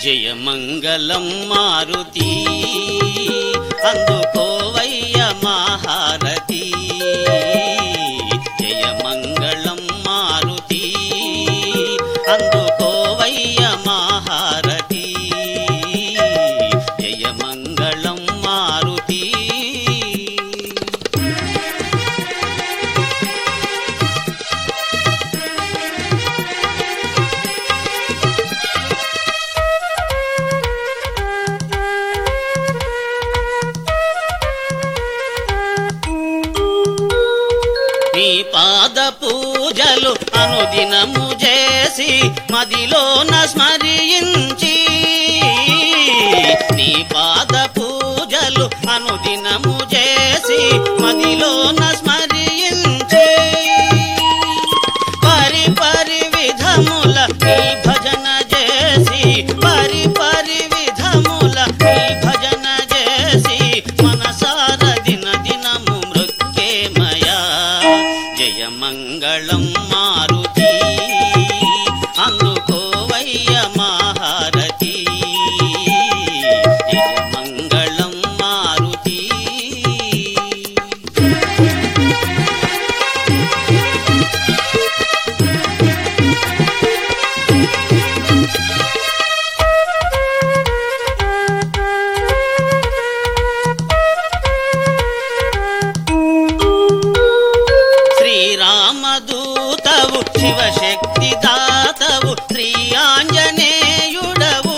జయమంగళం మారుతి అందుకోవయ్య మహారతి జయమంగళం మారుతి అందుకోవయ్య మహారతి జయమంగళం మారుతి నీ పాద పూజలు అనుదినము చేసి మదిలోన స్మరించి నీ పాద పూజలు అనుదినము చేసి మదిలోన స్మరించి పరి పరి విధముల నీ భజన చేసి పరి పరి విధముల నీ భజన చేసి మనసార దిన దినము మృక్కేమయా జయమంగళం మారుతి అందుకోవయ్య మహారతి జయమంగళం మారుతి శ్రీరామదూతవు శివశక్తి దాతవు శ్రీ ఆంజనేయుడవు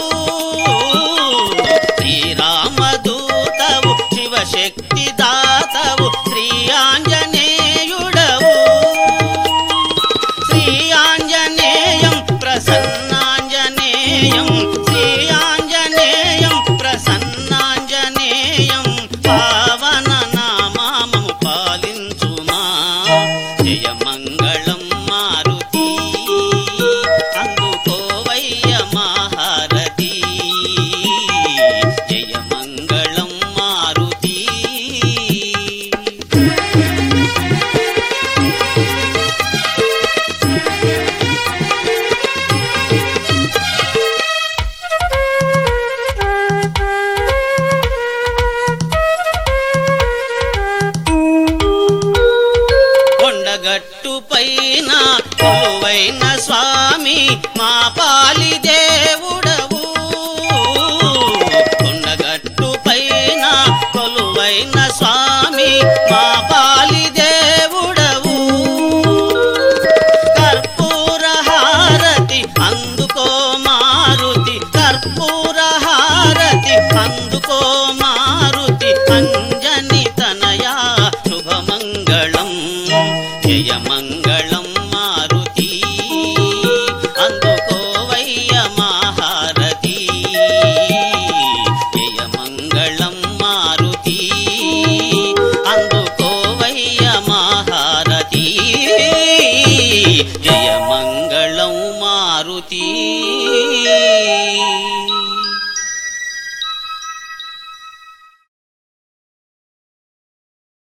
శ్రీరామదూతవు శివశక్తి దాతవు శ్రీ ఆంజనేయుడవు శ్రీ ఆంజనేయం ప్రసన్నాంజనేయం శ్రీ ఆంజనేయం ప్రసన్నాంజనేయం పావన నామము పాలించుమా జయమంగళం మారుతి అందుకోవయ్య మహారతి జయమంగళం మారుతి కొండగట్టు పైన కొలువైన స్వామి మా పాలి దేవుడవు కొండగట్టు పైన కొలువైన స్వామి మా పాలి దేవుడవు కర్పూర హారతి అందుకో మారుతి కర్పూర హారతి అందుకో మారుతి అంజని తనయా శుభమంగళం జయమంగళం